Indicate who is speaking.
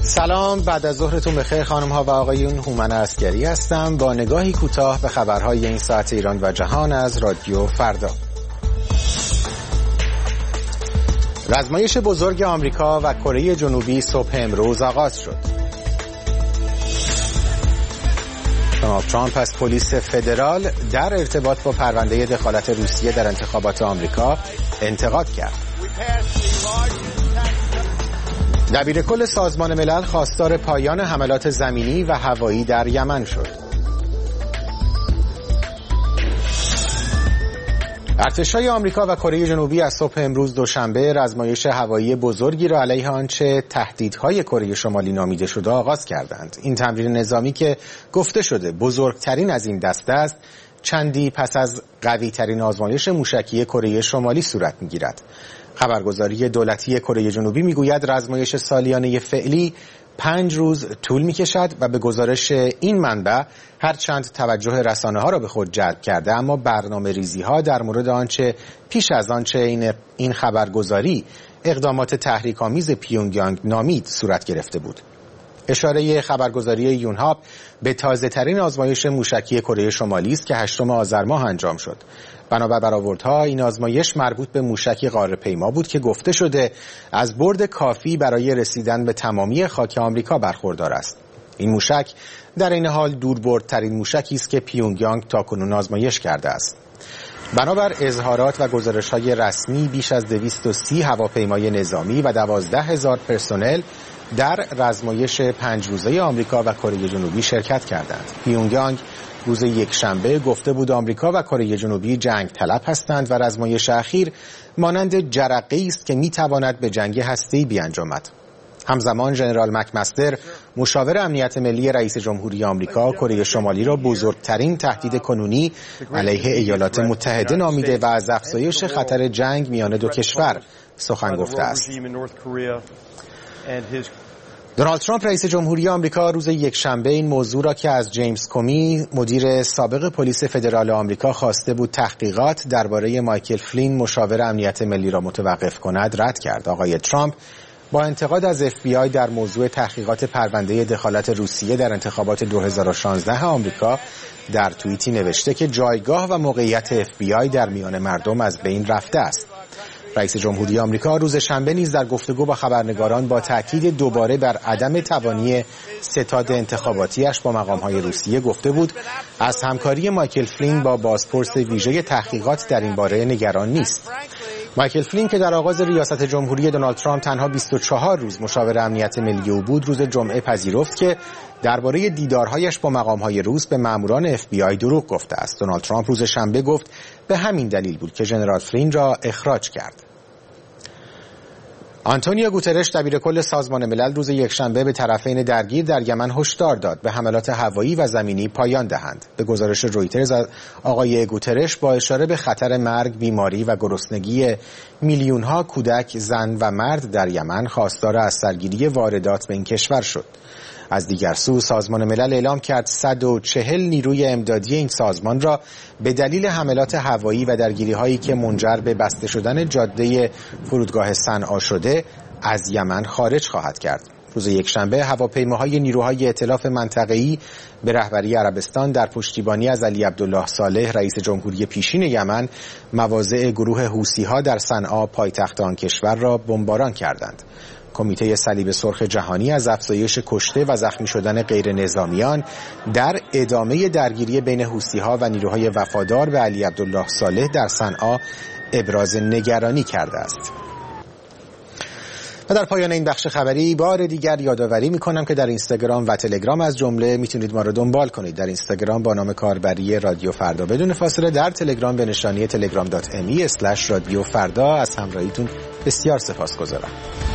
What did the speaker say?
Speaker 1: سلام، بعد از ظهرتون بخیر خانم ها و آقایون. هومن عسگری هستم با نگاهی کوتاه به خبرهای این ساعت ایران و جهان از رادیو فردا. رزمایش بزرگ آمریکا و کره جنوبی صبح امروز آغاز شد. دونالد ترامپ از پلیس فدرال در ارتباط با پرونده دخالت روسیه در انتخابات آمریکا انتقاد کرد. دبیرکل سازمان ملل خواستار پایان حملات زمینی و هوایی در یمن شد. ارتش‌های آمریکا و کره جنوبی از صبح امروز دوشنبه رزمایش هوایی بزرگی را علیه آنچه تهدیدهای کره شمالی نامیده شده آغاز کردند. این تمرین نظامی که گفته شده بزرگترین از این دسته است، چندی پس از قوی‌ترین آزمایش موشکی کره شمالی صورت می‌گیرد. خبرگزاری دولتی کره جنوبی میگوید رزمایش سالیانه فعلی 5 روز طول میکشد و به گزارش این منبع هرچند توجه رسانه‌ها را به خود جلب کرده، اما برنامه‌ریزی‌ها در مورد آنچه پیش از آنچه این خبرگزاری اقدامات تحریک‌آمیز پیونگیانگ نامید صورت گرفته بود. اشاره خبرگزاری یونهاپ به تازه‌ترین آزمایش موشکی کره شمالی است که 8 آذر ماه انجام شد. بنابر برآوردها این آزمایش مربوط به موشکی قاره‌پیما بود که گفته شده از برد کافی برای رسیدن به تمامی خاک آمریکا برخوردار است. این موشک در این حال دوربردترین موشکی است که پیونگیانگ تاکنون آزمایش کرده است. بنابر اظهارات و گزارش‌های رسمی بیش از 230 هواپیمای نظامی و 12,000 پرسنل در رزمایش 5 روزه آمریکا و کره جنوبی شرکت کردند. پیونگیانگ روز یکشنبه گفته بود آمریکا و کره جنوبی جنگ طلب هستند و رزمایش اخیر مانند جرقه‌ای است که می‌تواند به جنگ هسته‌ای بیانجامد. همزمان ژنرال مکمستر مشاور امنیت ملی رئیس جمهوری آمریکا کره شمالی را بزرگترین تهدید کنونی علیه ایالات متحده نامیده و از افزایش خطر جنگ میان دو کشور سخن گفته است. دونالد ترامپ رئیس جمهوری آمریکا روز یکشنبه این موضوع را که از جیمز کومی مدیر سابق پلیس فدرال آمریکا خواسته بود تحقیقات درباره مایکل فلین مشاور امنیت ملی را متوقف کند رد کرد. آقای ترامپ با انتقاد از FBI در موضوع تحقیقات پرونده دخالت روسیه در انتخابات 2016 آمریکا در توییتی نوشته که جایگاه و موقعیت FBI در میان مردم از بین رفته است. رئیس جمهوری آمریکا روز شنبه نیز در گفتگو با خبرنگاران با تاکید دوباره بر عدم توانی ستاد انتخاباتیش با مقام‌های روسیه گفته بود از همکاری مایکل فلین با بازپرس ویژه تحقیقات در این باره نگران نیست. مایکل فلین که در آغاز ریاست جمهوری دونالد ترامپ تنها 24 روز مشاور امنیت ملی او بود، روز جمعه پذیرفت که درباره دیدارهایش با مقام‌های روس به ماموران FBI دروغ گفته است. دونالد ترامپ روز شنبه گفت به همین دلیل بود که ژنرال فلین را اخراج کرد. آنتونیو گوترش دبیرکل سازمان ملل روز یکشنبه به طرفین درگیر در یمن هشدار داد به حملات هوایی و زمینی پایان دهند. به گزارش رویترز آقای گوترش با اشاره به خطر مرگ، بیماری و گرسنگی میلیون‌ها کودک، زن و مرد در یمن خواستار از سرگیری واردات به این کشور شد. از دیگر سو سازمان ملل اعلام کرد 140 نیروی امدادی این سازمان را به دلیل حملات هوایی و درگیری‌هایی که منجر به بسته شدن جاده فرودگاه صنعا شده از یمن خارج خواهد کرد. روز یکشنبه هواپیماهای نیروهای ائتلاف منطقه‌ای به رهبری عربستان در پشتیبانی از علی عبدالله صالح رئیس جمهوری پیشین یمن مواضع گروه حوثی‌ها در صنعا پایتخت آن کشور را بمباران کردند. کمیته صلیب سرخ جهانی از افزایش کشته و زخمی شدن غیر نظامیان در ادامه درگیری بین حوثی‌ها و نیروهای وفادار به علی عبدالله صالح در صنعا ابراز نگرانی کرده است. و در پایان این بخش خبری بار دیگر یادآوری می‌کنم که در اینستاگرام و تلگرام از جمله میتونید ما رو دنبال کنید. در اینستاگرام با نام کاربری رادیو فردا بدون فاصله، در تلگرام به نشانی telegram.me/رادیو فردا. از همراهیتون بسیار سپاسگزارم.